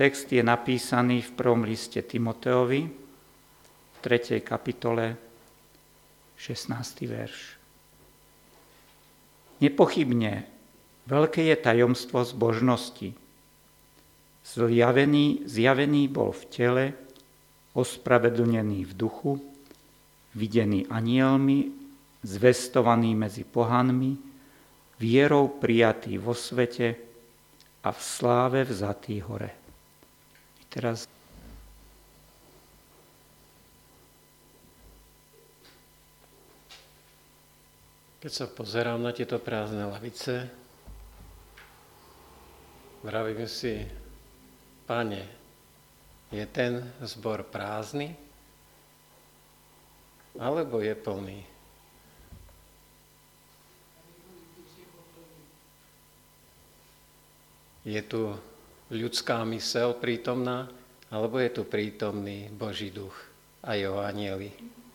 Text je napísaný v prvom liste Timoteovi, v 3. kapitole, 16. verš. Nepochybne veľké je tajomstvo zbožnosti. Zjavený bol v tele, ospravedlnený v duchu, videný anielmi, zvestovaný medzi pohanmi, vierou prijatý vo svete a v sláve vzatý hore. Teraz keď sa pozerám na tieto prázdne lavice, vravím si, Pane, je ten zbor prázdny, alebo je plný? Je tu ľudská myseľ prítomná, alebo je tu prítomný Boží duch a jeho anjeli?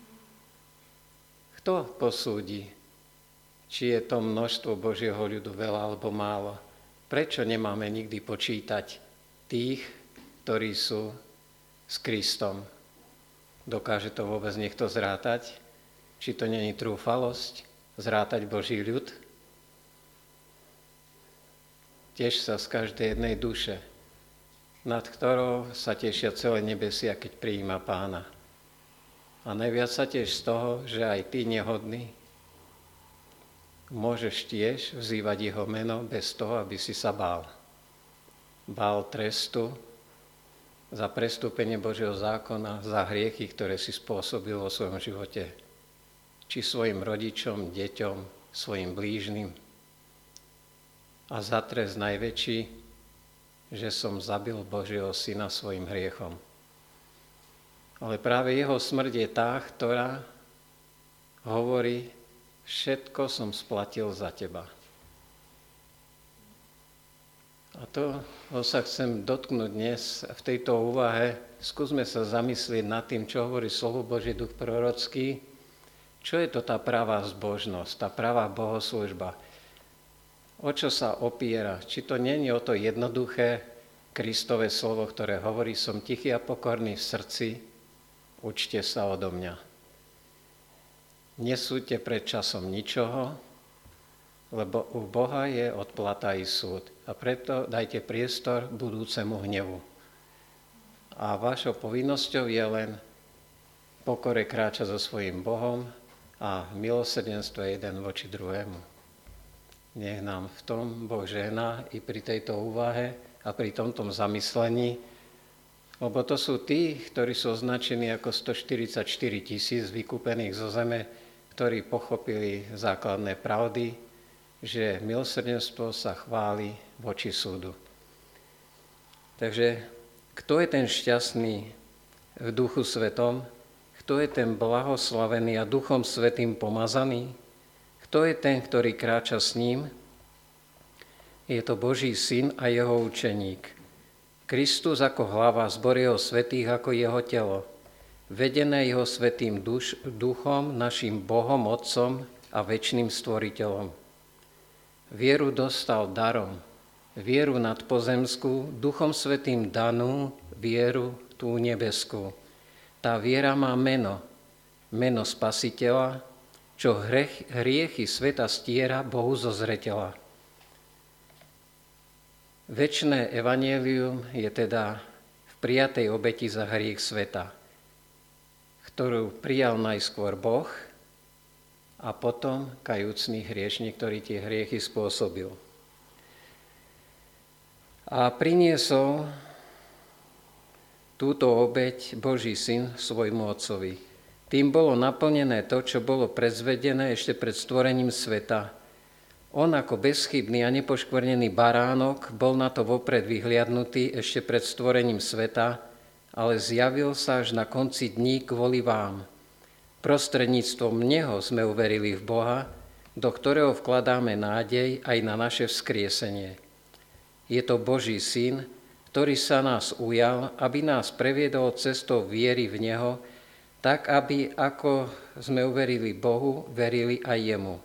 Kto posúdi, či je to množstvo Božieho ľudu veľa alebo málo? Prečo nemáme nikdy počítať tých, ktorí sú s Kristom? Dokáže to vôbec niekto zrátať? Či to není trúfalosť zrátať Boží ľud? Tiež sa z každej jednej duše, nad ktorou sa tešia celé nebesia, keď prijíma Pána. A najviac sa tiež z toho, že aj ty, nehodný, môžeš tiež vzývať jeho meno bez toho, aby si sa bál. Bál trestu za prestúpenie Božieho zákona, za hriechy, ktoré si spôsobil vo svojom živote. Či svojim rodičom, deťom, svojim blížnym. A za trest najväčší, že som zabil Božieho syna svojim hriechom. Ale práve jeho smrť je tá, ktorá hovorí, všetko som splatil za teba. A toho sa chcem dotknúť dnes v tejto úvahe. Skúsme sa zamyslieť nad tým, čo hovorí slovo Boží duch prorocký. Čo je to tá pravá zbožnosť, tá pravá bohoslužba? O čo sa opiera? Či to nie je o to jednoduché Kristové slovo, ktoré hovorí, som tichý a pokorný v srdci, učte sa odo mňa. Nesúďte pred časom ničoho, lebo u Boha je odplata i súd. A preto dajte priestor budúcemu hnevu. A vašou povinnosťou je len pokore kráčať so svojím Bohom a milosrdenstvo jeden voči druhému. Nech nám v tom Boh žehná i pri tejto úvahe a pri tomto zamyslení, lebo to sú tí, ktorí sú označení ako 144 000 vykúpených zo zeme, ktorí pochopili základné pravdy, že milosrdenstvo sa chváli voči súdu. Takže kto je ten šťastný v Duchu Svetom? Kto je ten blahoslavený a Duchom Svätým pomazaný? Kto je ten, ktorý kráča s ním? Je to Boží syn a jeho učeník. Kristus ako hlava, zbor jeho svätých ako jeho telo. Vedené jeho svätým duchom, našim Bohom, Otcom a večným stvoriteľom. Vieru dostal darom, vieru nadpozemskú, Duchom Svätým danú, vieru tú nebeskú. Tá viera má meno Spasiteľa, čo hriechy sveta stiera Bohu zo zreteľa. Večné evanjelium je teda v prijatej obeti za hriech sveta, ktorú prijal najskôr Boh a potom kajúcný hriešnik, ktorý tie hriechy spôsobil. A priniesol túto obeť Boží syn svojmu otcovi. Tým bolo naplnené to, čo bolo predzvedené ešte pred stvorením sveta. On ako bezchybný a nepoškvrnený baránok bol na to vopred vyhliadnutý ešte pred stvorením sveta, ale zjavil sa až na konci dní kvôli vám. Prostredníctvom neho sme uverili v Boha, do ktorého vkladáme nádej aj na naše vzkriesenie. Je to Boží syn, ktorý sa nás ujal, aby nás previedol cestou viery v neho, tak, aby, ako sme uverili Bohu, verili aj jemu.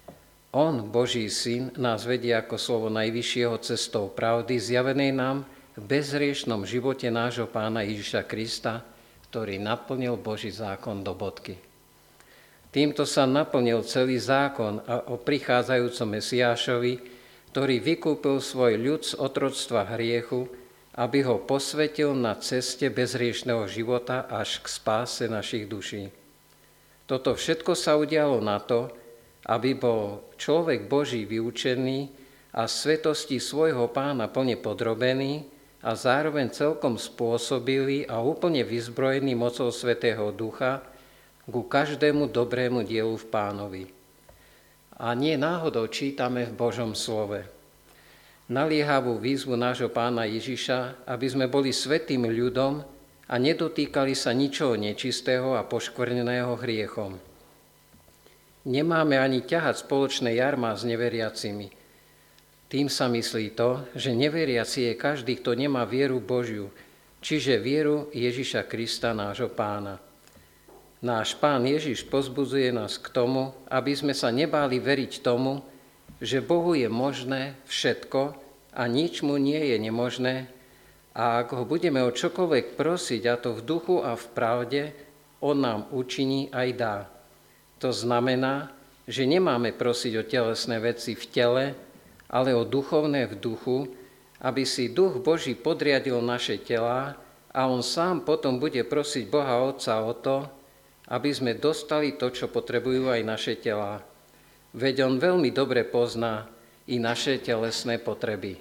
On, Boží syn, nás vedie ako slovo najvyššieho cestou pravdy, zjavenej nám v bezhriešnom živote nášho Pána Ježiša Krista, ktorý naplnil Boží zákon do bodky. Týmto sa naplnil celý zákon o prichádzajúcom Mesiášovi, ktorý vykúpil svoj ľud z otroctva hriechu, aby ho posvetil na ceste bezhriešného života až k spáse našich duší. Toto všetko sa udialo na to, aby bol človek Boží vyučený a svetosti svojho Pána plne podrobený a zároveň celkom spôsobilý a úplne vyzbrojený mocou Svätého Ducha ku každému dobrému dielu v Pánovi. A nie náhodou čítame v Božom slove naliehavú výzvu nášho Pána Ježiša, aby sme boli svätým ľudom a nedotýkali sa ničoho nečistého a poškvrneného hriechom. Nemáme ani ťahať spoločné jarmá s neveriacimi. Tým sa myslí to, že neveriaci je každý, kto nemá vieru Božiu, čiže vieru Ježiša Krista, nášho Pána. Náš Pán Ježiš pozbudzuje nás k tomu, aby sme sa nebáli veriť tomu, že Bohu je možné všetko a nič mu nie je nemožné, a ak ho budeme o čokoľvek prosiť, a to v duchu a v pravde, on nám učiní aj dá. To znamená, že nemáme prosiť o telesné veci v tele, ale o duchovné v duchu, aby si Duch Boží podriadil naše telá a on sám potom bude prosiť Boha Otca o to, aby sme dostali to, čo potrebujú aj naše telá. Veď on veľmi dobre pozná i naše telesné potreby.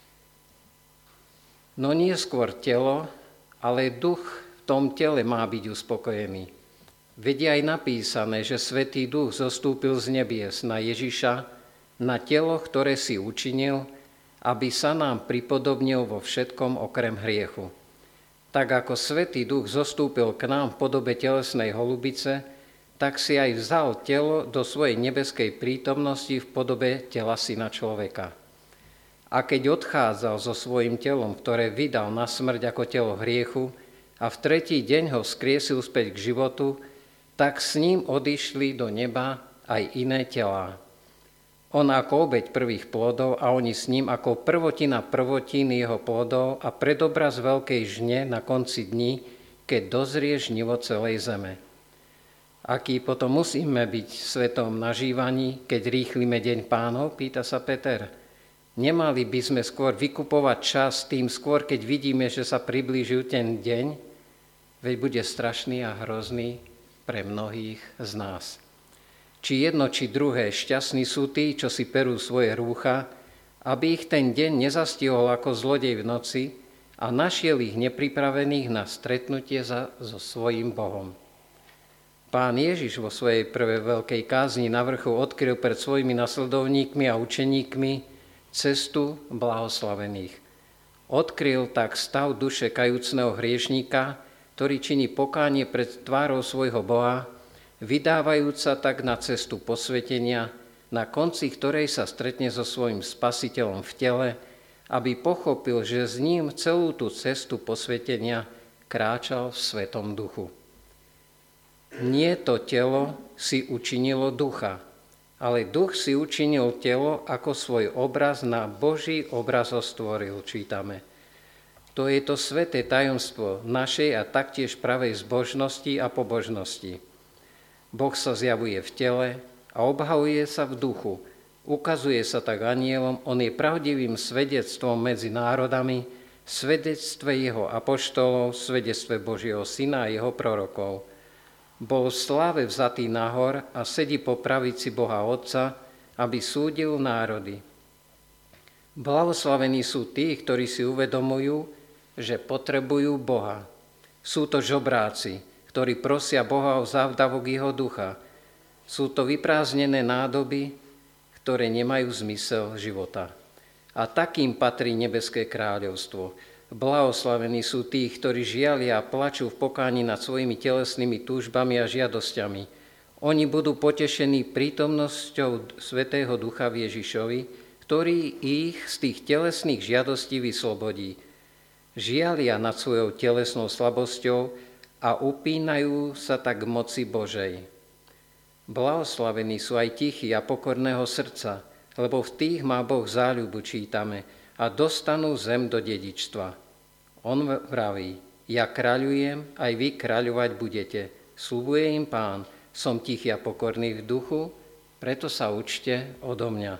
No nie skôr telo, ale duch v tom tele má byť uspokojený. Veď je aj napísané, že Svätý Duch zostúpil z nebies na Ježiša, na telo, ktoré si učinil, aby sa nám pripodobnil vo všetkom okrem hriechu. Tak ako Svätý Duch zostúpil k nám v podobe telesnej holubice, tak si aj vzal telo do svojej nebeskej prítomnosti v podobe tela syna človeka. A keď odchádzal so svojím telom, ktoré vydal na smrť ako telo hriechu, a v tretí deň ho vzkriesil späť k životu, tak s ním odišli do neba aj iné telá. On ako obeť prvých plodov a oni s ním ako prvotina prvotín jeho plodov a predobraz veľkej žne na konci dní, keď dozrie žnivo celej zeme. Aký potom musíme byť svetom nažívaní, keď rýchlime deň Pánov, pýta sa Peter. Nemali by sme skôr vykupovať čas tým skôr, keď vidíme, že sa priblížil ten deň, veď bude strašný a hrozný pre mnohých z nás. Či jedno, či druhé, šťastní sú tí, čo si perú svoje rúcha, aby ich ten deň nezastihol ako zlodej v noci a našiel ich nepripravených na stretnutie so svojím Bohom. Pán Ježiš vo svojej prvej veľkej kázni na vrchu odkryl pred svojimi nasledovníkmi a učeníkmi cestu blahoslavených. Odkryl tak stav duše kajúcneho hriešníka, ktorý činí pokánie pred tvárou svojho Boha, vydávajúca tak na cestu posvetenia, na konci ktorej sa stretne so svojím Spasiteľom v tele, aby pochopil, že s ním celú tú cestu posvetenia kráčal v Svetom Duchu. Nie to telo si učinilo ducha, ale duch si učinil telo, ako svoj obraz na Boží obraz ho stvoril, čítame. To je to sväté tajomstvo našej a taktiež pravej zbožnosti a pobožnosti. Boh sa zjavuje v tele a obhavuje sa v duchu. Ukazuje sa tak anjelom, on je pravdivým svedectvom medzi národami, svedectve jeho apoštolov, svedectve Božieho Syna a jeho prorokov. Bol v sláve vzatý nahor a sedí po pravici Boha Otca, aby súdil národy. Blahoslavení sú tí, ktorí si uvedomujú, že potrebujú Boha. Sú to žobráci, ktorí prosia Boha o závdavok jeho ducha. Sú to vyprázdnené nádoby, ktoré nemajú zmysel života. A takým patrí nebeské kráľovstvo. Blahoslavení sú tí, ktorí žialia a plačú v pokáni nad svojimi telesnými túžbami a žiadosťami. Oni budú potešení prítomnosťou Svätého Ducha v Ježišovi, ktorý ich z tých telesných žiadostí vyslobodí. Žialia nad svojou telesnou slabosťou a upínajú sa tak k moci Božej. Blahoslavení sú aj tichí a pokorného srdca, lebo v tých má Boh záľubu, čítame, a dostanú zem do dedičstva. On vraví, ja kráľujem, aj vy kráľovať budete. Sľubuje im Pán, som tichý a pokorný v duchu, preto sa učte odo mňa.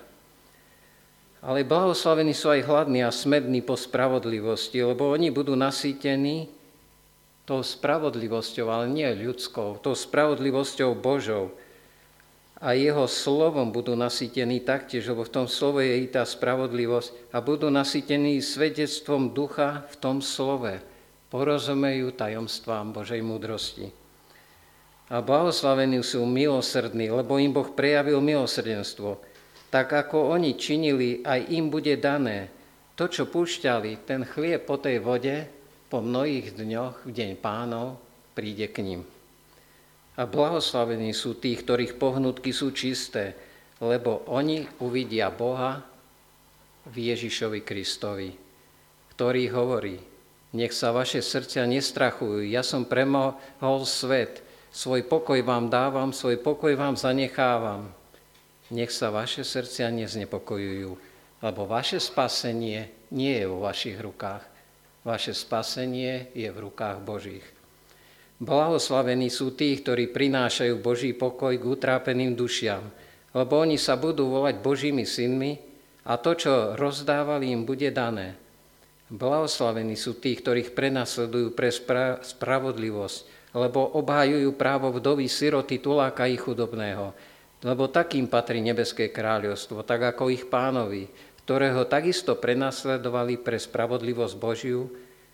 Ale blahoslavení sú aj hladní a smední po spravodlivosti, lebo oni budú nasýtení tou spravodlivosťou, ale nie ľudskou, tou spravodlivosťou Božou. A jeho slovom budú nasýtení taktiež, lebo v tom slove je i tá spravodlivosť a budú nasýtení svedectvom ducha v tom slove. Porozumejú tajomstvám Božej múdrosti. A blahoslavení sú milosrdní, lebo im Boh prejavil milosrdenstvo. Tak ako oni činili, aj im bude dané. To, čo púšťali, ten chlieb po tej vode, po mnohých dňoch, v deň Pánov, príde k ním. A blahoslavení sú tí, ktorých pohnutky sú čisté, lebo oni uvidia Boha v Ježišovi Kristovi, ktorý hovorí, nech sa vaše srdcia nestrachujú, ja som premohol svet, svoj pokoj vám dávam, svoj pokoj vám zanechávam. Nech sa vaše srdcia neznepokojujú, lebo vaše spasenie nie je vo vašich rukách. Vaše spasenie je v rukách Božích. Blahoslavení sú tí, ktorí prinášajú Boží pokoj k utrápeným dušiam, lebo oni sa budú volať Božími synmi a to, čo rozdávali, im bude dané. Blahoslavení sú tí, ktorých prenasledujú pre spravodlivosť, lebo obhajujú právo vdovy, siroty, tuláka i chudobného. Lebo takým patrí nebeské kráľovstvo, tak ako ich Pánovi, ktorého takisto prenasledovali pre spravodlivosť Božiu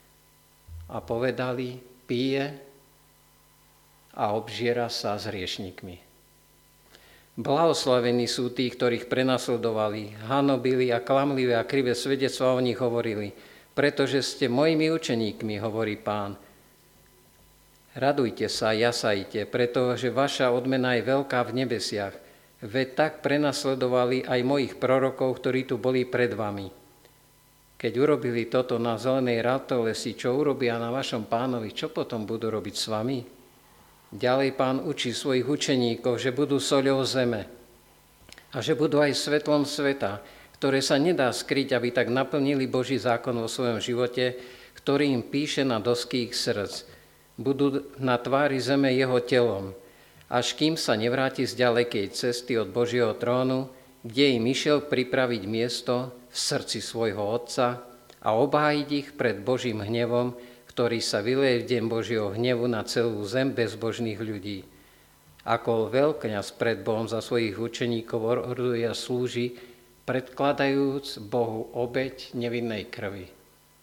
a povedali, pije a obžiera sa s hriešnikmi. Blahoslavení sú tí, ktorých prenasledovali, hanobili a klamlivé a krivé svedectvá o nich hovorili, pretože ste mojimi učeníkmi, hovorí Pán. Radujte sa, jasajte, pretože vaša odmena je veľká v nebesiach. Veď tak prenasledovali aj mojich prorokov, ktorí tu boli pred vami. Keď urobili toto na zelenej ratolesi, čo urobia na vašom Pánovi, čo potom budú robiť s vami? Ďalej Pán učí svojich učeníkov, že budú soľou zeme a že budú aj svetlom sveta, ktoré sa nedá skryť, aby tak naplnili Boží zákon vo svojom živote, ktorý im píše na dosky ich srdc. Budú na tvári zeme jeho telom, až kým sa nevráti z ďalekej cesty od Božieho trónu, kde im išiel pripraviť miesto v srdci svojho Otca a obhájiť ich pred Božím hnevom, ktorý sa vyleje v deň Božieho hnevu na celú zem bezbožných ľudí. Ako veľkňaz pred Bohom za svojich učeníkov orduje a slúži, predkladajúc Bohu obeť nevinnej krvi.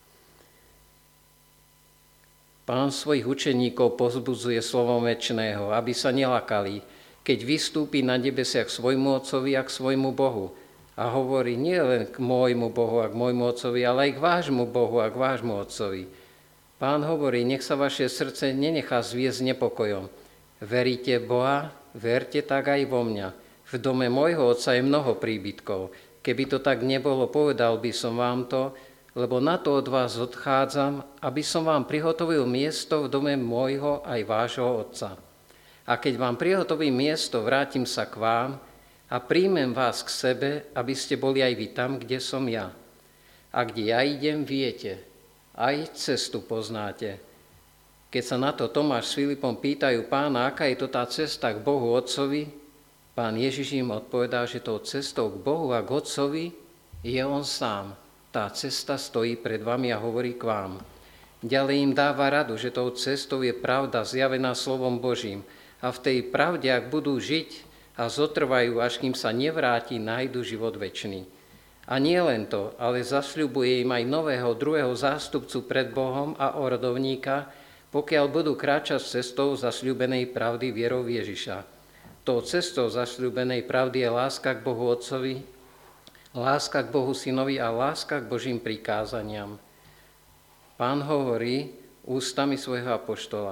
Pán svojich učeníkov povzbudzuje slovom večného, aby sa nelakali, keď vystúpi na nebesiach svojmu Otcovi a k svojmu Bohu. A hovorí nie len k môjmu Bohu a k môjmu Otcovi, ale aj k vášmu Bohu a k vášmu Otcovi. Pán hovorí, nech sa vaše srdce nenechá zviesť nepokojom. Veríte Boha, verte tak aj vo mňa. V dome môjho Otca je mnoho príbytkov. Keby to tak nebolo, povedal by som vám to, lebo na to od vás odchádzam, aby som vám prihotovil miesto v dome môjho aj vášho Otca. A keď vám prihotovím miesto, vrátim sa k vám a príjmem vás k sebe, aby ste boli aj vy tam, kde som ja. A kde ja idem, viete, aj cestu poznáte. Keď sa na to Tomáš s Filipom pýtajú Pána, aká je to tá cesta k Bohu Otcovi, Pán Ježiš im odpovedá, že tou cestou k Bohu a k Otcovi je on sám. Tá cesta stojí pred vami a hovorí k vám. Ďalej im dáva radu, že tou cestou je pravda zjavená slovom Božím. A v tej pravde, ak budú žiť a zotrvajú, až kým sa nevráti, nájdu život večný. A nie len to, ale zasľubuje im aj nového, druhého zástupcu pred Bohom a orodovníka, pokiaľ budú kráčať cestou zasľúbenej pravdy vierou Ježiša. Tou cestou zasľúbenej pravdy je láska k Bohu Otcovi, láska k Bohu Synovi a láska k Božím prikázaniam. Pán hovorí ústami svojho apoštola.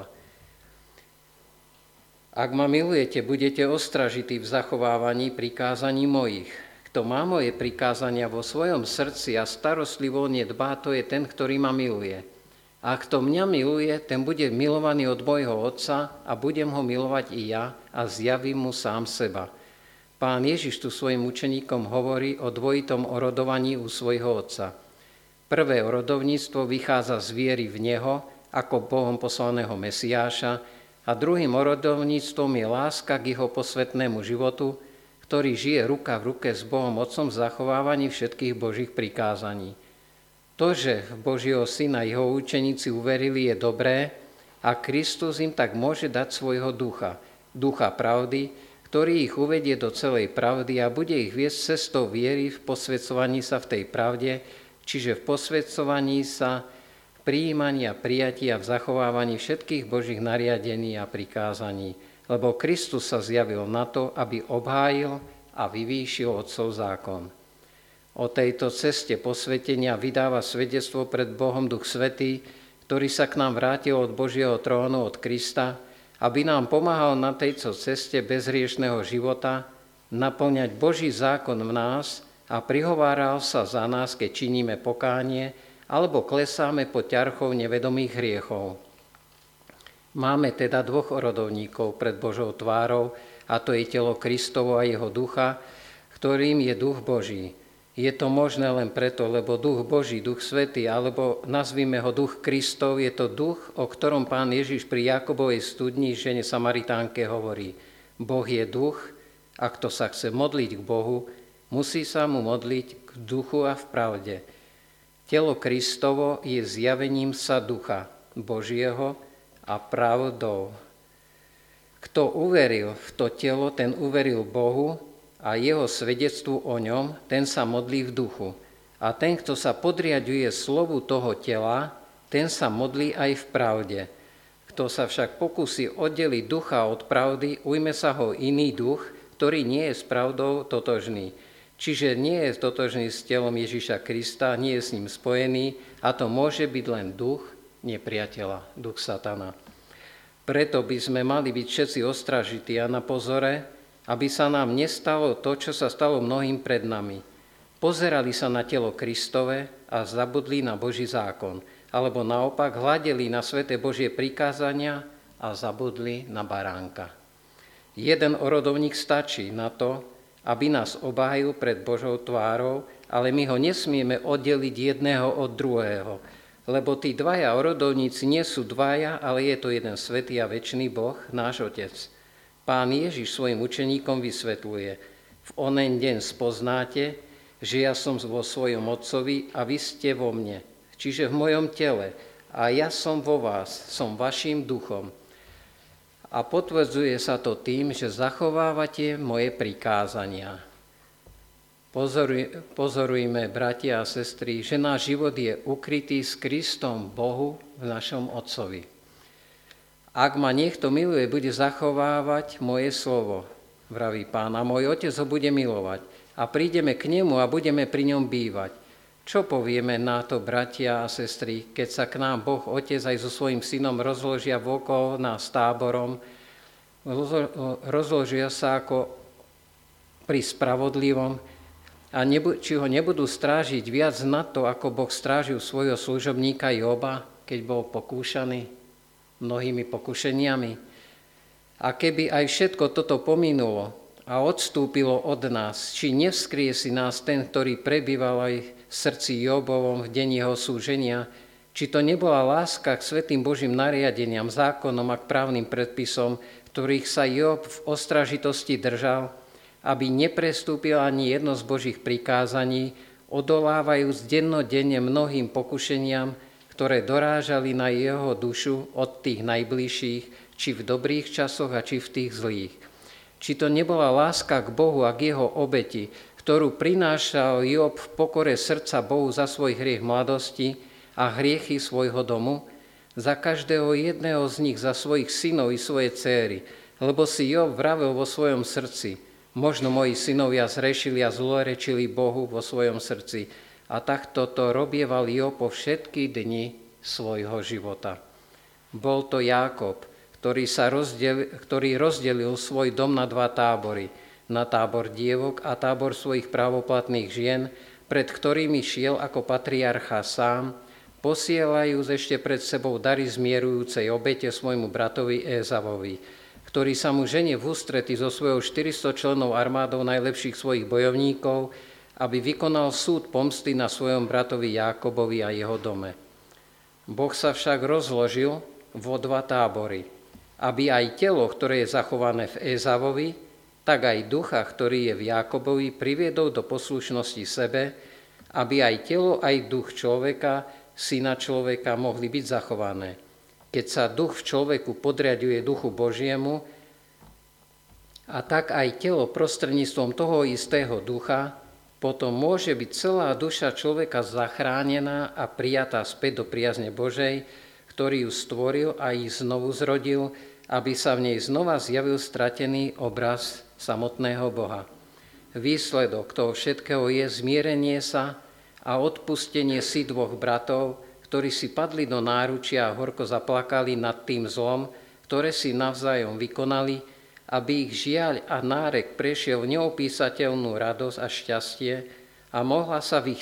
Ak ma milujete, budete ostražití v zachovávaní prikázaní mojich. Kto má moje prikázania vo svojom srdci a starostlivo nedbá, to je ten, ktorý ma miluje. A kto mňa miluje, ten bude milovaný od môjho Otca a budem ho milovať i ja a zjavím mu sám seba. Pán Ježiš tu svojim učeníkom hovorí o dvojitom orodovaní u svojho Otca. Prvé orodovníctvo vychádza z viery v Neho ako Bohom poslaného Mesiáša a druhým orodovníctvom je láska k Jeho posvätnému životu, ktorý žije ruka v ruke s Bohom Otcom v zachovávaní všetkých Božích prikázaní. To, že v Božieho Syna jeho učeníci uverili, je dobré a Kristus im tak môže dať svojho ducha, ducha pravdy, ktorý ich uvedie do celej pravdy a bude ich viesť cestou viery v posväcovaní sa v tej pravde, čiže v posväcovaní sa, prijímaní a prijatí a v zachovávaní všetkých Božích nariadení a prikázaní. Lebo Kristus sa zjavil na to, aby obhájil a vyvýšil Otcov zákon. O tejto ceste posvätenia vydáva svedectvo pred Bohom Duch Svätý, ktorý sa k nám vrátil od Božieho trónu, od Krista, aby nám pomáhal na tejto ceste bezhriešného života naplňať Boží zákon v nás a prihováral sa za nás, keď činíme pokánie alebo klesáme pod ťarchou nevedomých hriechov. Máme teda dvoch orodovníkov pred Božou tvárou, a to je telo Kristovo a jeho ducha, ktorým je duch Boží. Je to možné len preto, lebo duch Boží, duch Svätý, alebo nazvime ho duch Kristov, je to duch, o ktorom Pán Ježiš pri Jakobovej studni žene Samaritánke hovorí: Boh je duch a kto sa chce modliť k Bohu, musí sa mu modliť k duchu a v pravde. Telo Kristovo je zjavením sa ducha Božieho a pravdou. Kto uveril v to telo, ten uveril Bohu a jeho svedectvu o ňom, ten sa modlí v duchu. A ten, kto sa podriaďuje slovu toho tela, ten sa modlí aj v pravde. Kto sa však pokusí oddeliť ducha od pravdy, ujme sa ho iný duch, ktorý nie je s pravdou totožný. Čiže nie je totožný s telom Ježiša Krista, nie je s ním spojený, a to môže byť len duch nepriateľa, duch satana. Preto by sme mali byť všetci ostražití a na pozore, aby sa nám nestalo to, čo sa stalo mnohým pred nami. Pozerali sa na telo Kristove a zabudli na Boží zákon, alebo naopak hľadeli na sväté Božie prikázania a zabudli na baránka. Jeden orodovník stačí na to, aby nás obhájil pred Božou tvárou, ale my ho nesmieme oddeliť jedného od druhého, lebo tí dvaja orodovníci nie sú dvaja, ale je to jeden svätý a večný Boh, náš Otec. Pán Ježiš svojim učeníkom vysvetľuje: v onen deň spoznáte, že ja som vo svojom Otcovi a vy ste vo mne, čiže v mojom tele, a ja som vo vás, som vaším duchom. A potvrdzuje sa to tým, že zachovávate moje prikázania. Pozorujme, bratia a sestry, že náš život je ukrytý s Kristom Bohu v našom Otcovi. Ak ma niekto miluje, bude zachovávať moje slovo, vraví Pán, a môj Otec ho bude milovať. A prídeme k nemu a budeme pri ňom bývať. Čo povieme na to, bratia a sestry, keď sa k nám Boh Otec aj so svojím synom rozložia vokol nás táborom, rozložia sa ako pri spravodlivom, a či ho nebudú strážiť viac na to, ako Boh strážil svojho služobníka Joba, keď bol pokúšaný mnohými pokušeniami. A keby aj všetko toto pominulo a odstúpilo od nás, či nevskrie si nás ten, ktorý prebýval aj v srdci Jobovom v deň jeho súženia, či to nebola láska k svätým Božím nariadeniam, zákonom a k právnym predpisom, ktorých sa Job v ostražitosti držal, aby neprestúpil ani jedno z Božích prikázaní, odolávajúc dennodenne mnohým pokušeniam, ktoré dorážali na jeho dušu od tých najbližších, či v dobrých časoch a či v tých zlých. Či to nebola láska k Bohu a k jeho obeti, ktorú prinášal Job v pokore srdca Bohu za svoj hriech mladosti a hriechy svojho domu, za každého jedného z nich, za svojich synov i svoje céry, lebo si Job vravel vo svojom srdci: možno moji synovia zrešili a zlorečili Bohu vo svojom srdci. A takto to robieval Job po všetky dni svojho života. Bol to Jákob, ktorý rozdelil svoj dom na dva tábory. Na tábor dievok a tábor svojich právoplatných žien, pred ktorými šiel ako patriarcha sám, posielajúc ešte pred sebou dary zmierujúcej obete svojmu bratovi Ézavovi, ktorý sa mu ženie v ústrety so svojou 400 členov armádou najlepších svojich bojovníkov, aby vykonal súd pomsty na svojom bratovi Jákobovi a jeho dome. Boh sa však rozložil vo dva tábory, aby aj telo, ktoré je zachované v Ézavovi, tak aj ducha, ktorý je v Jákobovi, priviedol do poslušnosti sebe, aby aj telo, aj duch človeka, syna človeka, mohli byť zachované. Keď sa duch v človeku podriaďuje duchu Božiemu, a tak aj telo prostredníctvom toho istého ducha, potom môže byť celá duša človeka zachránená a prijatá späť do priazne Božej, ktorý ju stvoril a ich znovu zrodil, aby sa v nej znova zjavil stratený obraz samotného Boha. Výsledok toho všetkého je zmierenie sa a odpustenie si dvoch bratov, ktorí si padli do náručia a horko zaplakali nad tým zlom, ktoré si navzájom vykonali, aby ich žiaľ a nárek prešiel v neopísateľnú radosť a šťastie a mohla sa v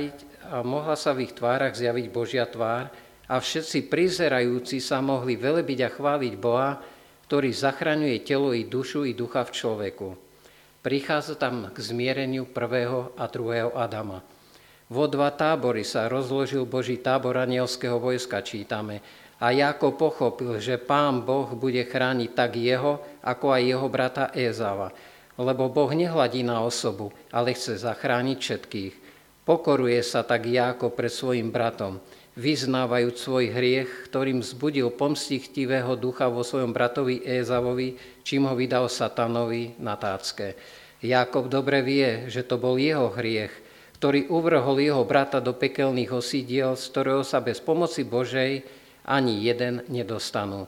ich tvárach zjaviť Božia tvár, a všetci prizerajúci sa mohli velebiť a chváliť Boha, ktorý zachraňuje telo i dušu i ducha v človeku. Prichádza tam k zmiereniu prvého a druhého Adama. Vo dva tábory sa rozložil Boží tábor anielského vojska, čítame. A Jákob pochopil, že Pán Boh bude chrániť tak jeho, ako aj jeho brata Ézava. Lebo Boh nehľadí na osobu, ale chce zachrániť všetkých. Pokoruje sa tak Jákob pred svojim bratom, vyznávajúc svoj hriech, ktorým vzbudil pomstichtivého ducha vo svojom bratovi Ézavovi, čím ho vydal satanovi na tácke. Jákob dobre vie, že to bol jeho hriech, ktorý uvrhol jeho brata do pekelných osídiel, z ktorého sa bez pomoci Božej ani jeden nedostanú.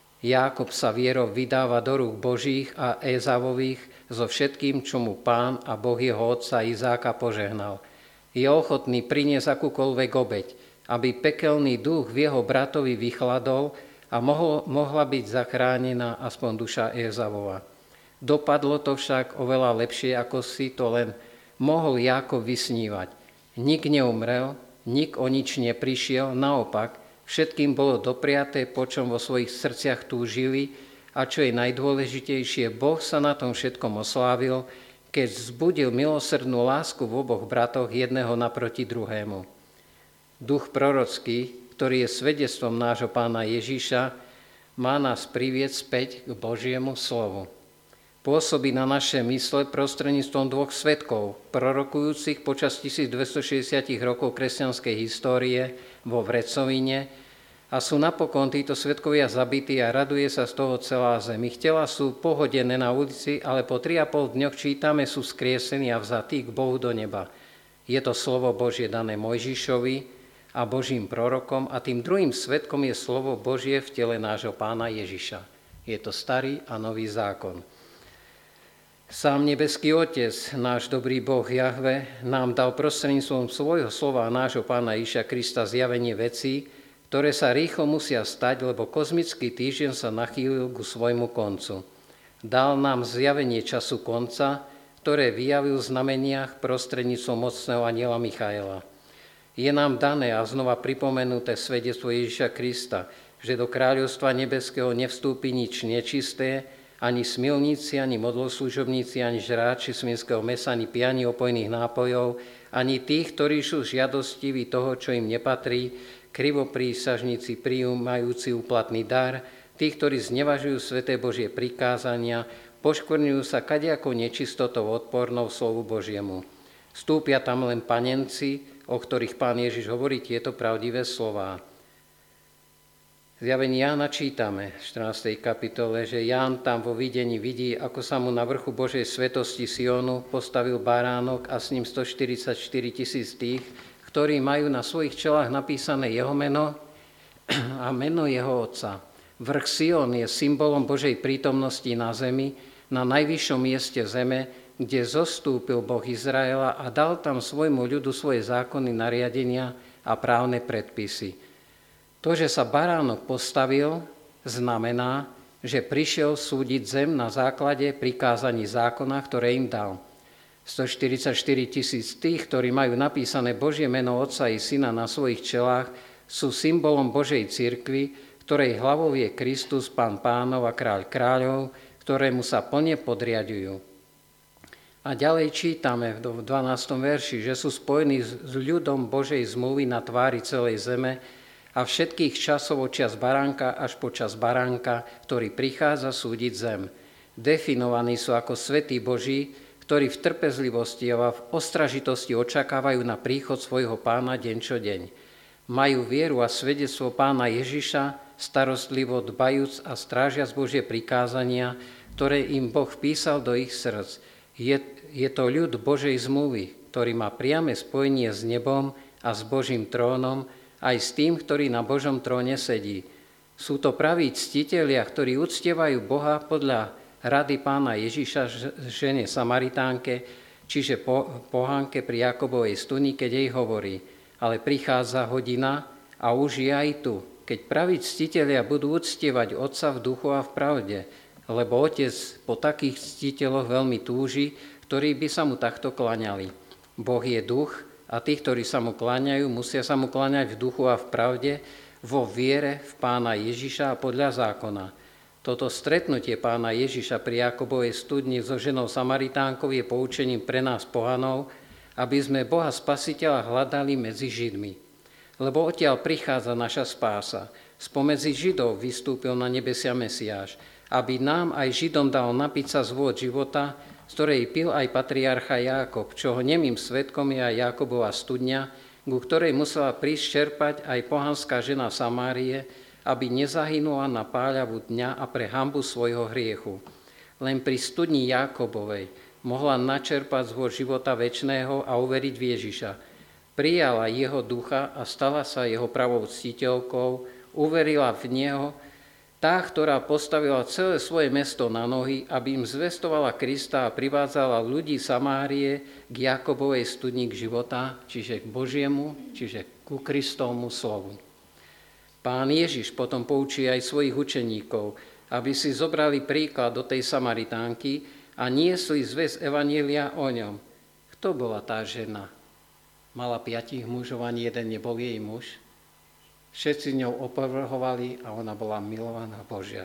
Jákob sa vierou vydáva do rúk Božích a Ézavových so všetkým, čo mu Pán a Boh jeho otca Izáka požehnal. Je ochotný priniesť akúkoľvek obeť, aby pekelný duch v jeho bratovi vychladol a mohla byť zachránená aspoň duša Ézavova. Dopadlo to však oveľa lepšie, ako si to len mohol Jákob vysnívať. Nik neumrel, nik o nič neprišiel, naopak, všetkým bolo dopriaté, po čom vo svojich srdciach túžili, a čo je najdôležitejšie, Boh sa na tom všetkom oslávil, keď vzbudil milosrdnú lásku v oboch bratoch jedného naproti druhému. Duch prorocký, ktorý je svedectvom nášho Pána Ježiša, má nás privieť späť k Božiemu slovu. Pôsobí na naše mysle prostredníctvom dvoch svedkov, prorokujúcich počas 1260 rokov kresťanskej histórie vo Vrecovine, a sú napokon títo svedkovia zabití a raduje sa z toho celá zem. Ich tela sú pohodené na ulici, ale po 3,5 dňoch čítame, sú skriesení a vzatí k Bohu do neba. Je to slovo Božie dané Mojžišovi a Božím prorokom, a tým druhým svedkom je slovo Božie v tele nášho Pána Ježiša. Je to starý a nový zákon. Sám nebeský Otec, náš dobrý Boh Jahve, nám dal prostredníctvom svojho slova a nášho Pána Ježiša Krista zjavenie vecí, ktoré sa rýchlo musia stať, lebo kozmický týždeň sa nachýlil ku svojmu koncu. Dal nám zjavenie času konca, ktoré vyjavil v znameniach prostredníctvom mocného anjela Michaela. Je nám dané a znova pripomenuté svedectvo Ježiša Krista, že do kráľovstva nebeského nevstúpi nič nečisté, ani smilníci, ani modloslužobníci, ani žráči svinského mäsa, ani pijani opojných nápojov, ani tých, ktorí sú žiadostiví toho, čo im nepatrí, krivoprísažníci prijímajúci úplatný dar, tých, ktorí znevažujú sväté Božie prikázania, poškvrňujú sa kadejakou nečistotou odpornou slovu Božiemu. Vstúpia tam len panenci, o ktorých Pán Ježiš hovorí tieto pravdivé slová. V zjavení Jána čítame v 14. kapitole, že Ján tam vo videní vidí, ako sa mu na vrchu Božej svetosti Sionu postavil baránok a s ním 144 000 tých, ktorí majú na svojich čelách napísané jeho meno a meno jeho otca. Vrch Sion je symbolom Božej prítomnosti na zemi, na najvyššom mieste zeme, kde zostúpil Boh Izraela a dal tam svojmu ľudu svoje zákony, nariadenia a právne predpisy. To, že sa baránok postavil, znamená, že prišiel súdiť zem na základe prikázaní zákona, ktoré im dal. 144 000 tých, ktorí majú napísané Božie meno Otca i Syna na svojich čelách, sú symbolom Božej cirkvi, ktorej hlavou je Kristus, Pán pánov a kráľ kráľov, ktorému sa plne podriaďujú. A ďalej čítame v 12. verši, že sú spojení s ľudom Božej zmluvy na tvári celej zeme a všetkých časov od čas baránka až po čas baránka, ktorý prichádza súdiť zem. Definovaní sú ako svätí Boží, ktorí v trpezlivosti a v ostražitosti očakávajú na príchod svojho Pána deň čo deň. Majú vieru a svedectvo Pána Ježiša, starostlivo dbajúc a strážiac Božie prikázania, ktoré im Boh vpísal do ich srdc. Je to ľud Božej zmluvy, ktorý má priame spojenie s nebom a s Božím trónom, aj s tým, ktorý na Božom tróne sedí. Sú to praví ctitelia, ktorí uctievajú Boha podľa rady Pána Ježiša žene Samaritánke, čiže pohánke pri Jakobovej studni, keď jej hovorí: ale prichádza hodina a už je aj tu, keď praví ctitelia budú uctievať Otca v duchu a v pravde, lebo Otec po takých ctiteľoch veľmi túži, ktorí by sa mu takto klaňali. Boh je duch a tí, ktorí sa mu kláňajú, musia sa mu kláňať v duchu a v pravde, vo viere v Pána Ježiša a podľa zákona. Toto stretnutie Pána Ježiša pri Jakobovej studni so ženou Samaritánkou je poučením pre nás pohanov, aby sme Boha Spasiteľa hľadali medzi Židmi. Lebo odtiaľ prichádza naša spása. Spomedzi Židov vystúpil na nebesia Mesiáš, aby nám aj Židom dal napiť sa z vôd života, z ktorej pil aj patriarcha Jákob, čoho nemým svedkom je aj Jákobova studňa, ku ktorej musela prísť čerpať aj pohanská žena Samárie, aby nezahynula na páľavu dňa a pre hanbu svojho hriechu. Len pri studni Jákobovej mohla načerpať z vôd života večného a uveriť v Ježiša. Prijala jeho ducha a stala sa jeho pravou ctiteľkou, uverila v neho, tá, ktorá postavila celé svoje mesto na nohy, aby im zvestovala Krista a privádzala ľudí Samárie k Jakobovej studni k života, čiže k Božiemu, čiže ku Kristovmu slovu. Pán Ježiš potom poučí aj svojich učeníkov, aby si zobrali príklad do tej Samaritánky a niesli zvesť evanjelia o ňom. Kto bola tá žena? Mala 5 mužov, ani jeden nebol jej muž. Všetci ňou opovrhovali a ona bola milovaná Božia.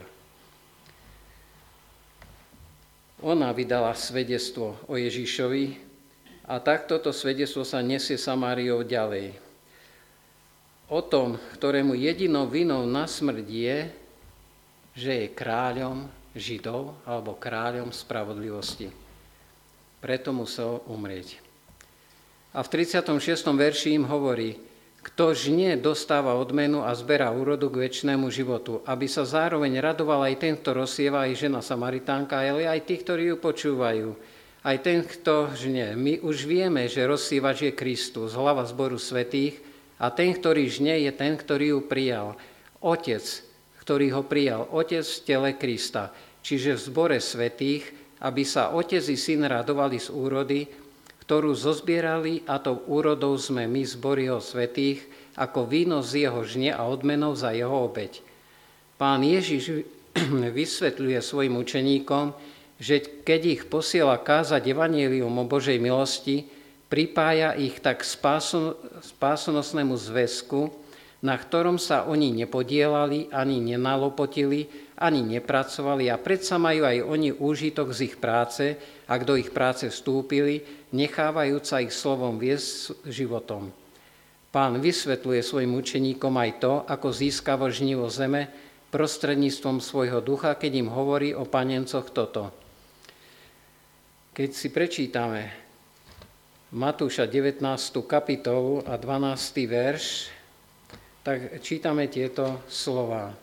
Ona vydala svedectvo o Ježišovi a takto to svedectvo sa nesie Samáriou ďalej. O tom, ktorému jedinou vinou na smrť je, že je kráľom Židov alebo kráľom spravodlivosti. Preto musel umrieť. A v 36. verši im hovorí: kto žnie, dostáva odmenu a zberá úrodu k večnému životu, aby sa zároveň radoval aj ten, kto rozsieva, aj žena Samaritánka, ale aj tí, ktorí ju počúvajú. Aj ten, kto žnie. My už vieme, že rozsievač je Kristus, hlava zboru svätých, a ten, ktorý žnie, je ten, ktorý ju prijal. Otec, ktorý ho prijal, Otec v tele Krista, čiže v zbore svätých, aby sa Otec i Syn radovali z úrody, ktorú zozbierali, a tou úrodou sme my, zbor jeho svätých, ako víno z jeho žne a odmenou za jeho obeť. Pán Ježiš vysvetľuje svojim učeníkom, že keď ich posiela kázať evanjelium o Božej milosti, pripája ich tak spásonosnému zväzku, na ktorom sa oni nepodielali, ani nenalopotili, ani nepracovali, a predsa majú aj oni úžitok z ich práce, ak do ich práce vstúpili, nechávajúca ich slovom viesť životom. Pán vysvetľuje svojim učeníkom aj to, ako získava žnivo zeme prostredníctvom svojho ducha, keď im hovorí o panencoch toto. Keď si prečítame Matúša 19. kapitolu a 12. verš, tak čítame tieto slová.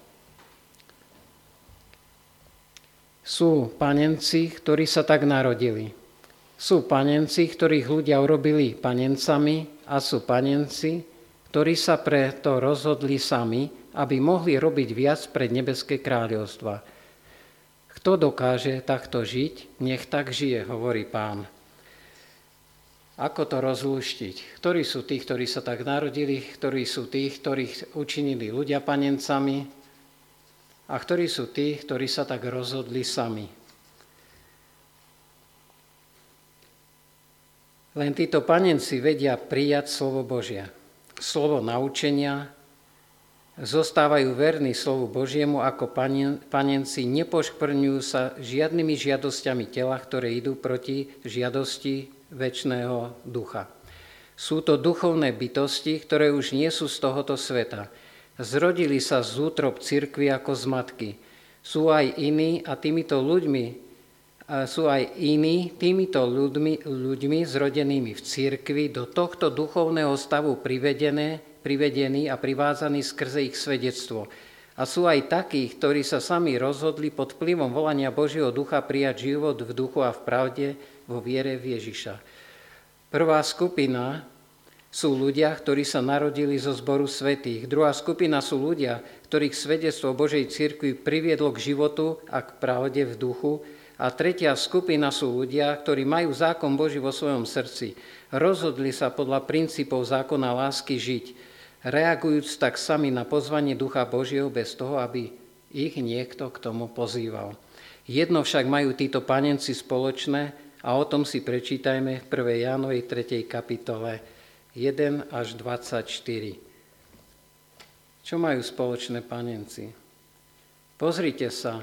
Sú panenci, ktorí sa tak narodili. Sú panenci, ktorých ľudia urobili panencami, a sú panenci, ktorí sa pre to rozhodli sami, aby mohli robiť viac pre nebeské kráľovstva. Kto dokáže takto žiť, nech tak žije, hovorí Pán. Ako to rozlúštiť? Ktorí sú tí, ktorí sa tak narodili, ktorí sú tí, ktorých učinili ľudia panencami, a ktorí sú tí, ktorí sa tak rozhodli sami. Len títo panenci vedia prijať slovo Božia, slovo naučenia, Zostávajú verní slovu Božiemu ako panenci, nepoškvrňujú sa žiadnymi žiadosťami tela, ktoré idú proti žiadosti večného ducha. Sú to duchovné bytosti, ktoré už nie sú z tohoto sveta. Zrodili sa z útrob cirkvi ako z matky. Sú aj iní týmito ľuďmi zrodenými v cirkvi do tohto duchovného stavu privedení a privázaní skrze ich svedectvo. A sú aj takí, ktorí sa sami rozhodli pod vplyvom volania Božieho ducha prijať život v duchu a v pravde vo viere v Ježiša. Prvá skupina sú ľudia, ktorí sa narodili zo zboru svätých. Druhá skupina sú ľudia, ktorých svedectvo Božej cirkvi priviedlo k životu a k pravde v duchu. A tretia skupina sú ľudia, ktorí majú zákon Boží vo svojom srdci. Rozhodli sa podľa princípov zákona lásky žiť, reagujúc tak sami na pozvanie Ducha Božieho bez toho, aby ich niekto k tomu pozýval. Jedno však majú títo panenci spoločné a o tom si prečítajme v 1. Jánovej 3. kapitole 1 až 24. Čo majú spoločné panenci? Pozrite sa,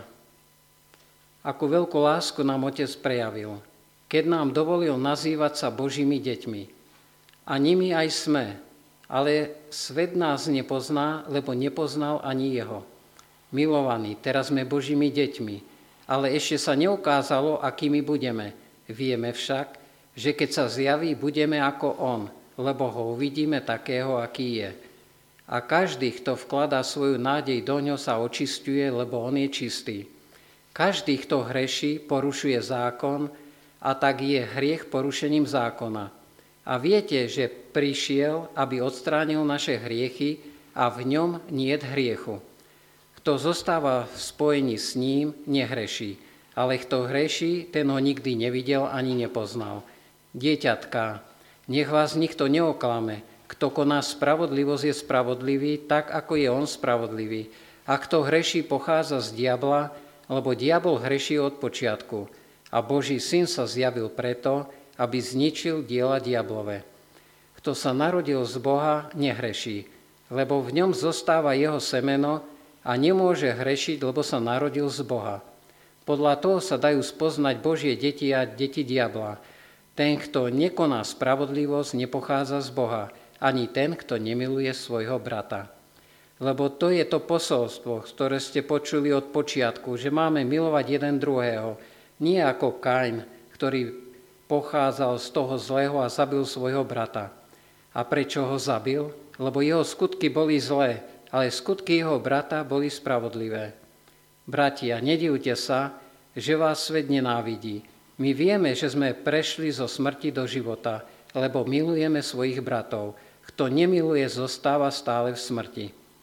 akú veľkú lásku nám Otec prejavil, keď nám dovolil nazývať sa Božími deťmi. A nimi aj sme, ale svet nás nepozná, lebo nepoznal ani jeho. Milovaní, teraz sme Božími deťmi, ale ešte sa neukázalo, akými budeme. Vieme však, že keď sa zjaví, budeme ako on, lebo ho uvidíme takého, aký je. A každý, kto vkladá svoju nádej do ňo, sa očisťuje, lebo on je čistý. Každý, kto hreší, porušuje zákon, a tak je hriech porušením zákona. A viete, že prišiel, aby odstránil naše hriechy a v ňom niet hriechu. Kto zostáva v spojení s ním, nehreší, ale kto hreší, ten ho nikdy nevidel ani nepoznal. Dieťatká, nech vás nikto neoklame. Kto koná spravodlivosť, je spravodlivý, tak ako je on spravodlivý. A kto hreší, pochádza z diabla, lebo diabol hreší od počiatku. A Boží syn sa zjavil preto, aby zničil diela diablové. Kto sa narodil z Boha, nehreší, lebo v ňom zostáva jeho semeno a nemôže hrešiť, lebo sa narodil z Boha. Podľa toho sa dajú spoznať Božie deti a deti diabla. Ten, kto nekoná spravodlivosť, nepochádza z Boha, ani ten, kto nemiluje svojho brata. Lebo to je to posolstvo, ktoré ste počuli od počiatku, že máme milovať jeden druhého, nie ako Kain, ktorý pochádzal z toho zlého a zabil svojho brata. A prečo ho zabil? Lebo jeho skutky boli zlé, ale skutky jeho brata boli spravodlivé. Bratia, nedivte sa, že vás svet nenávidí. My vieme, že sme prešli zo smrti do života, lebo milujeme svojich bratov. Kto nemiluje, zostáva stále v smrti.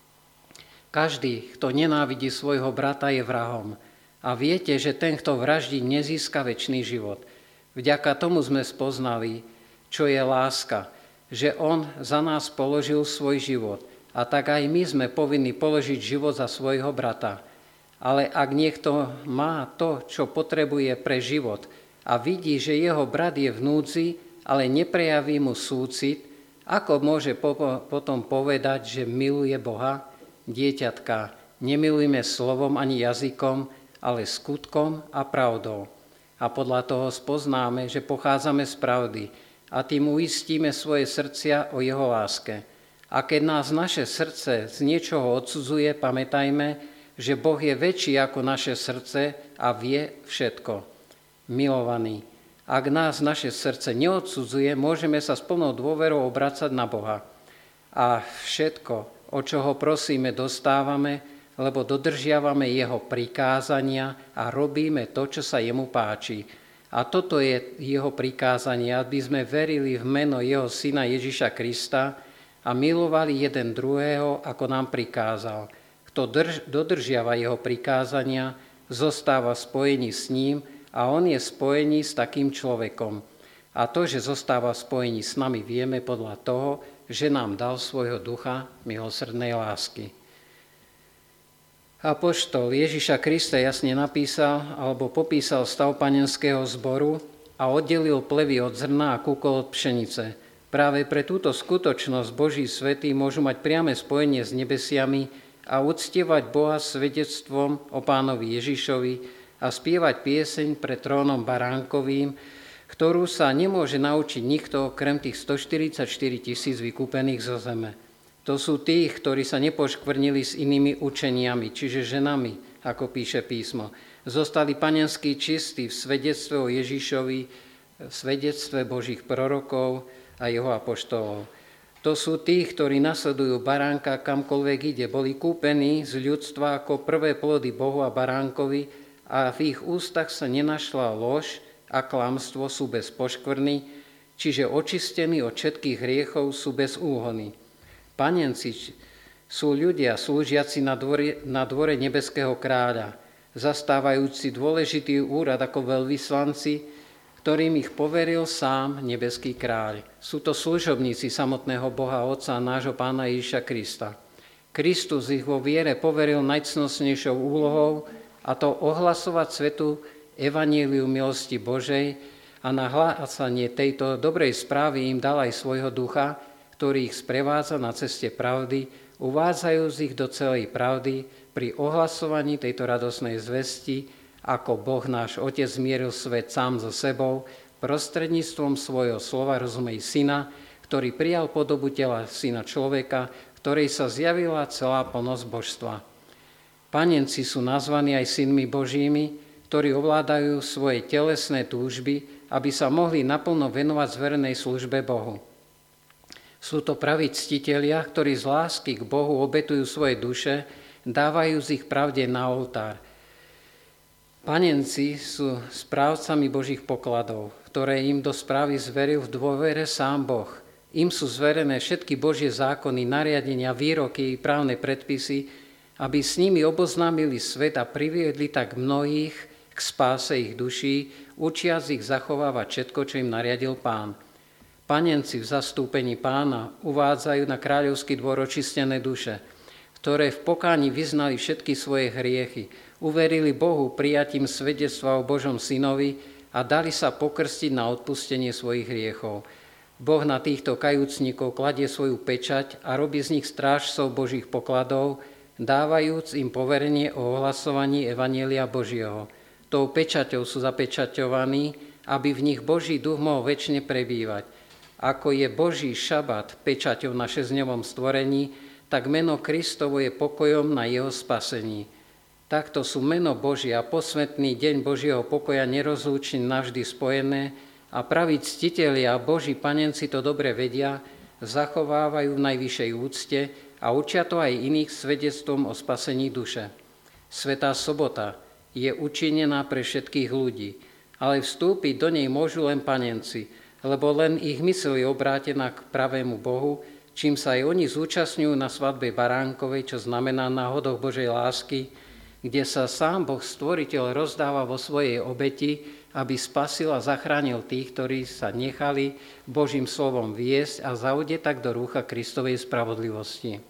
Každý, kto nenávidí svojho brata, je vrahom. A viete, že ten, kto vraždí, nezíska večný život. Vďaka tomu sme spoznali, čo je láska, že on za nás položil svoj život. A tak aj my sme povinni položiť život za svojho brata. Ale ak niekto má to, čo potrebuje pre život a vidí, že jeho brat je v núdzi, ale neprejaví mu súcit, ako môže potom povedať, že miluje Boha? Dieťatka, nemilujme slovom ani jazykom, ale skutkom a pravdou. A podľa toho spoznáme, že pochádzame z pravdy a tým uistíme svoje srdcia o jeho láske. A keď nás naše srdce z niečoho odsudzuje, pamätajme, že Boh je väčší ako naše srdce a vie všetko. Milovaní, ak nás naše srdce neodsudzuje, môžeme sa s plnou dôverou obracať na Boha. A všetko, o čo ho prosíme, dostávame, lebo dodržiavame jeho prikázania a robíme to, čo sa jemu páči. A toto je jeho prikázanie, aby sme verili v meno jeho syna Ježiša Krista a milovali jeden druhého, ako nám prikázal. Kto dodržiava jeho prikázania, zostáva v spojení s ním a on je v spojení s takým človekom. A to, že zostáva v spojení s nami, vieme podľa toho, že nám dal svojho ducha milosrdnej lásky. Apoštol Ježiša Krista jasne napísal alebo popísal stav panenského zboru a oddelil plevy od zrna a kúkol od pšenice. Práve pre túto skutočnosť Boží svätí môžu mať priame spojenie s nebesiami a uctievať Boha svedectvom o Pánovi Ježišovi a spievať pieseň pred trónom baránkovým, ktorú sa nemôže naučiť nikto okrem tých 144 000 vykúpených zo zeme. To sú tí, ktorí sa nepoškvrnili s inými učeniami, čiže ženami, ako píše písmo. Zostali panensky čistí v svedectve o Ježišovi, v svedectve Božích prorokov a jeho apoštolov. To sú tí, ktorí nasledujú baránka kamkoľvek ide. Boli kúpení z ľudstva ako prvé plody Bohu a baránkovi a v ich ústach sa nenašla lož a klamstvo, sú bez poškvrny, čiže očistení od všetkých hriechov, sú bez úhony. Panenci sú ľudia slúžiaci na dvore nebeského kráľa, zastávajúci dôležitý úrad ako veľvyslanci, ktorým ich poveril sám nebeský kráľ. Sú to služobníci samotného Boha Otca a nášho Pána Ježiša Krista. Kristus ich vo viere poveril najcnostnejšou úlohou, a to ohlasovať svetu evanjeliu milosti Božej, a na hlásanie tejto dobrej správy im dal aj svojho ducha, ktorý ich sprevádza na ceste pravdy, uvádzajúc ich do celej pravdy pri ohlasovaní tejto radosnej zvesti, ako Boh náš Otec zmieril svet sám so sebou, prostredníctvom svojho slova, rozumej syna, ktorý prijal podobu tela syna človeka, ktorej sa zjavila celá plnosť božstva. Panenci sú nazvaní aj synmi Božími, ktorí ovládajú svoje telesné túžby, aby sa mohli naplno venovať zverenej službe Bohu. Sú to praví ctitelia, ktorí z lásky k Bohu obetujú svoje duše, dávajú z ich pravde na oltár. Panenci sú správcami Božích pokladov, ktoré im do správy zveril v dôvere sám Boh. Im sú zverené všetky Božie zákony, nariadenia, výroky i právne predpisy, aby s nimi oboznámili svet a priviedli tak mnohých k spáse ich duší, učiac ich zachovávať všetko, čo im nariadil Pán. Panenci v zastúpení Pána uvádzajú na kráľovský dvor očistené duše, ktoré v pokáni vyznali všetky svoje hriechy, uverili Bohu prijatím svedectva o Božom synovi a dali sa pokrstiť na odpustenie svojich hriechov. Boh na týchto kajúcnikov kladie svoju pečať a robí z nich strážcov Božích pokladov, dávajúc im poverenie o ohlasovaní evanjelia Božieho. Tou pečaťou sú zapečaťovaní, aby v nich Boží duch mohol večne prebývať. Ako je Boží šabat pečaťou na šesťdňovom stvorení, tak meno Kristovo je pokojom na jeho spasení. Takto sú meno Božie a posvätný deň Božieho pokoja nerozlúčne navždy spojené a praví ctitelia a Boží panenci to dobre vedia, zachovávajú v najvyššej úcte a učia to aj iných svedectvom o spasení duše. Svätá sobota je učinená pre všetkých ľudí, ale vstúpiť do nej môžu len panenci, lebo len ich mysl je obrátená k pravému Bohu, čím sa aj oni zúčastňujú na svadbe baránkovej, čo znamená na hodoch Božej lásky, kde sa sám Boh stvoriteľ rozdáva vo svojej obeti, aby spasil a zachránil tých, ktorí sa nechali Božím slovom viesť a zaudie tak do rúcha Kristovej spravodlivosti.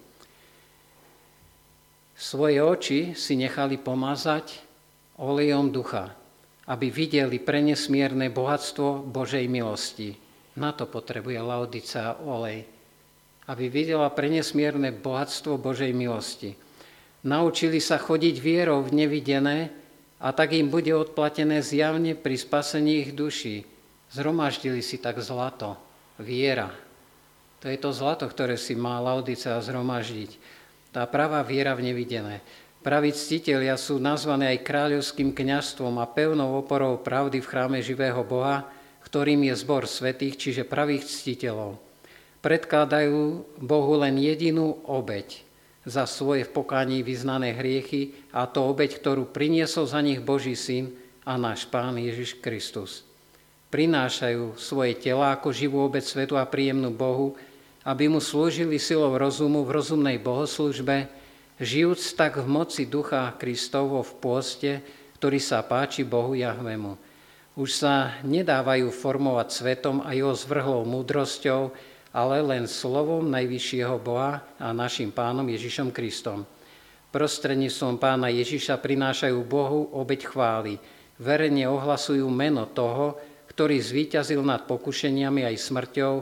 Svoje oči si nechali pomazať olejom ducha, aby videli prenesmierne bohatstvo Božej milosti. Na to potrebuje Laodicea olej, aby videla prenesmierne bohatstvo Božej milosti. Naučili sa chodiť vierou v nevidené a tak im bude odplatené zjavne pri spasení ich duší. Zhromaždili si tak zlato, viera. To je to zlato, ktoré si má Laodicea zhromaždiť. Tá pravá viera v nevidené. Praví ctitelia sú nazvané aj kráľovským kňazstvom a pevnou oporou pravdy v chráme živého Boha, ktorým je zbor svätých, čiže pravých ctiteľov. Predkladajú Bohu len jedinú obeť za svoje v pokáni vyznané hriechy, a to obeť, ktorú priniesol za nich Boží syn a náš Pán Ježiš Kristus. Prinášajú svoje tela ako živú obeť svetu a príjemnú Bohu, aby mu slúžili silou rozumu v rozumnej bohoslužbe, žijúc tak v moci Ducha Kristovo v pôste, ktorý sa páči Bohu Jahvemu. Už sa nedávajú formovať svetom a jeho zvrhlou múdrosťou, ale len slovom najvyššieho Boha a našim Pánom Ježišom Kristom. Prostredníctvom Pána Ježiša prinášajú Bohu obeť chvály. Verejne ohlasujú meno toho, ktorý zvíťazil nad pokušeniami aj smrťou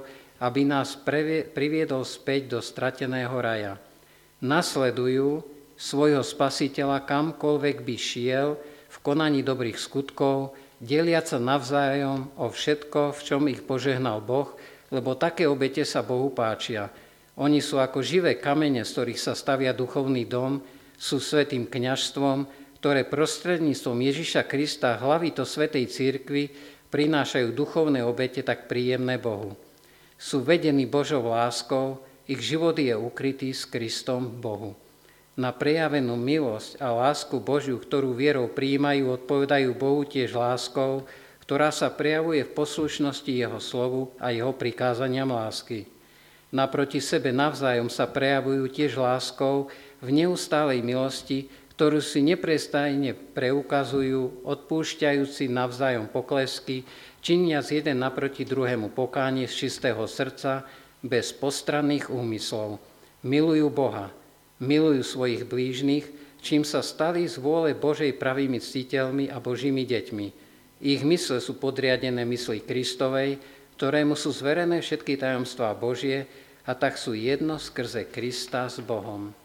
aby nás priviedol späť do strateného raja. Nasledujú svojho spasiteľa kamkoľvek by šiel v konaní dobrých skutkov, deliac sa navzájom o všetko, v čom ich požehnal Boh, lebo také obete sa Bohu páčia. Oni sú ako živé kamene, z ktorých sa stavia duchovný dom, sú svätým kňazstvom, ktoré prostredníctvom Ježiša Krista, hlavy to svätej cirkvi, prinášajú duchovné obete tak príjemné Bohu. Sú vedení Božou láskou, ich život je ukrytý s Kristom Bohu. Na prejavenú milosť a lásku Božiu, ktorú vierou prijímajú, odpovedajú Bohu tiež láskou, ktorá sa prejavuje v poslušnosti Jeho slovu a Jeho prikázaniam lásky. Naproti sebe navzájom sa prejavujú tiež láskou v neustálej milosti, ktorú si neprestajne preukazujú, odpúšťajúci navzájom poklesky, činiac jeden naproti druhému pokánie z čistého srdca, bez postranných úmyslov. Milujú Boha, milujú svojich blížnych, čím sa stali z vôle Božej pravými ctiteľmi a Božími deťmi. Ich mysle sú podriadené mysli Kristovej, ktorému sú zverené všetky tajomstvá Božie, a tak sú jedno skrze Krista s Bohom.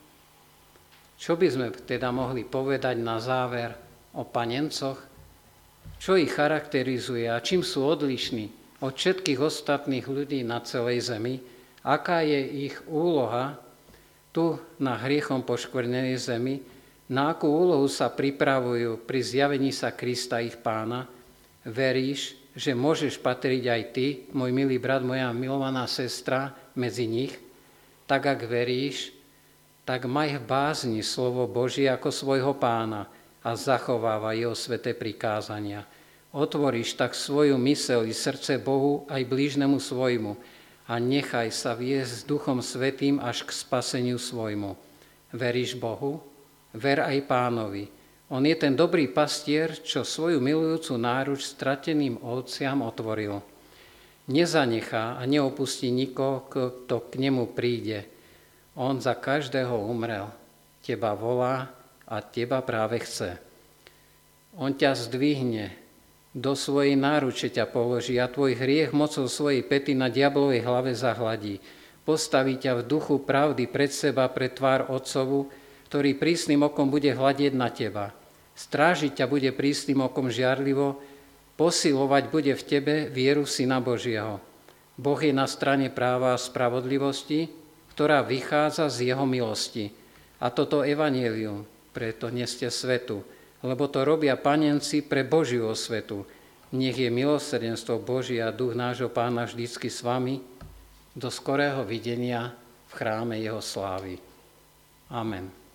Čo by sme teda mohli povedať na záver o panencoch? Čo ich charakterizuje a čím sú odlišní od všetkých ostatných ľudí na celej zemi? Aká je ich úloha tu na hriechom poškvrnenej zemi? Na akú úlohu sa pripravujú pri zjavení sa Krista ich Pána? Veríš, že môžeš patriť aj ty, môj milý brat, moja milovaná sestra, medzi nich? Tak ak veríš, tak maj v bázni slovo Božie ako svojho Pána a zachováva jeho sväté prikázania. Otvoríš tak svoju myseľ i srdce Bohu aj blížnemu svojmu a nechaj sa viesť Duchom Svätým až k spaseniu svojmu. Veríš Bohu? Ver aj Pánovi. On je ten dobrý pastier, čo svoju milujúcu náruč strateným ovciam otvoril. Nezanechá a neopustí nikoho, kto k nemu príde. On za každého umrel. Teba volá a teba práve chce. On ťa zdvihne, do svojej náruče ťa položí a tvoj hriech mocou svojej päty na diablovej hlave zahladí. Postaví ťa v duchu pravdy pred seba, pred tvár Otcovu, ktorý prísnym okom bude hľadieť na teba. Strážiť ťa bude prísnym okom žiarlivo, posilovať bude v tebe vieru Syna Božieho. Boh je na strane práva a spravodlivosti, ktorá vychádza z jeho milosti. A toto evanjelium, preto neste svetu, lebo to robia panenci pre Božiu osvetu. Nech je milosrdenstvo Božie a duch nášho Pána vždycky s vami, do skorého videnia v chráme jeho slávy. Amen.